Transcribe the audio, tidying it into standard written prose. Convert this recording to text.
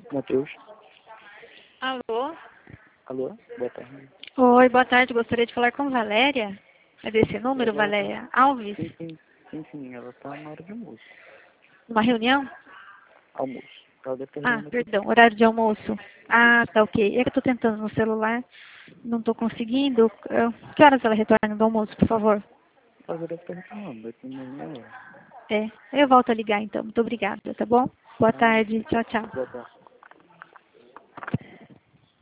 Matheus. Alô? Alô? Boa tarde. Oi, boa tarde. Gostaria de falar com Valéria. É desse número, Valéria Alves? Sim, ela tá na hora de almoço. Uma reunião? Almoço. Ela deve ter Ah, reunião daqui. perdão, horário de almoço. Ah, tá ok. É que eu tô tentando no celular, não tô conseguindo. Que horas ela retorna do almoço, por favor? Ela já deve estar retornando, daqui uma meia hora. É, eu volto a ligar então. Muito obrigada, tá bom? Boa Ah, tarde. Tchau, tchau. boa tarde.